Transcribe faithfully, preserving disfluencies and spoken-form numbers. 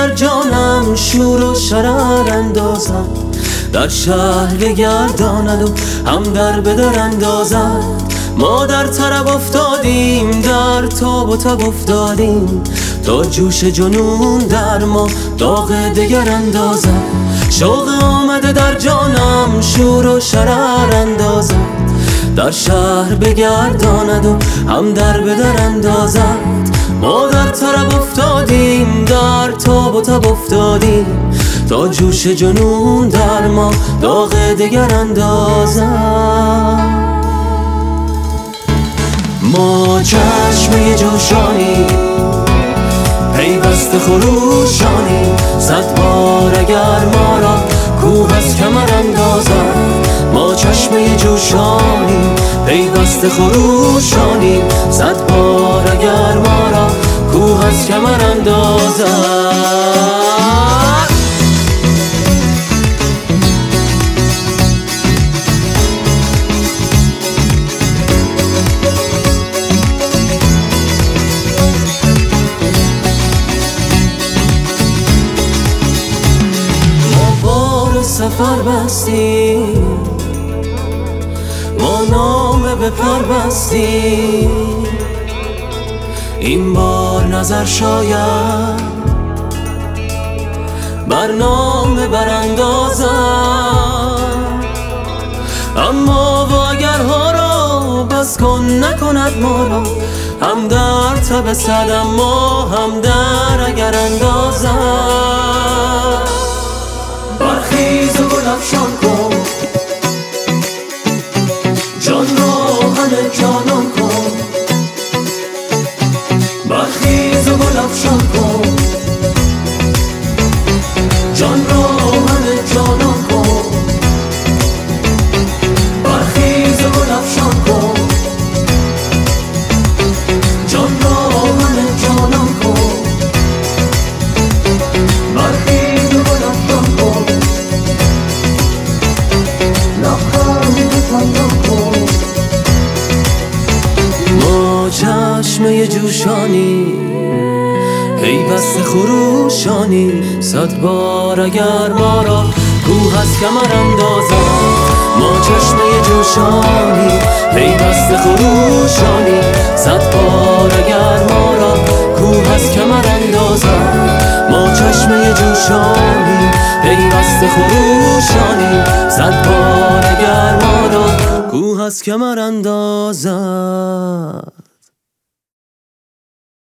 در جانم شور و شرر اندازد، در شهر بگرداند و هم در به در اندازد. ما در طرب افتادیم، در تاب و تب افتادیم، تا جوش جنون در ما داغ دگر اندازد. شوق آمده در جانم شور و شرر اندازد، در شهر بگرداند و هم در به در اندازد. ما در طرب افتادیم، در تاب و تب افتادیم، تا جوش جنون در ما داغ دگر اندازد. ما چشمه جوشانی پیوسته خروشانی، صد بار اگر ما را کوه از کمر اندازد. ما چشمه جوشانی پیوسته خروشانی، صد بار اگر ما را کوه از کمر اندازد. سفر بستیم، ما نامه به پر بستیم، این بار نظر شاید برنامه براندازم. اما و اگرها را بس کن نکند ما را، هم در تب صد اما هم در اگر اندازم. برخیز و گل افشان کن، جان را همه جانان کن. برخیز و گل افشان کن، جان را همه جانان کن. برخیز و گل افشان کن، جان را همه جانان کن. برخیز و گل افشان کن، ما چشمه جوشانی پیوسته خروشانی، صد بار اگر ما را کوه از کمر اندازد. ما چشمه جوشانی پیوسته خروشانی، صد بار اگر ما را کوه از کمر اندازد. ما چشمه جوشانی پیوسته خروشانی، صد بار اگر ما را کوه از کمر اندازد.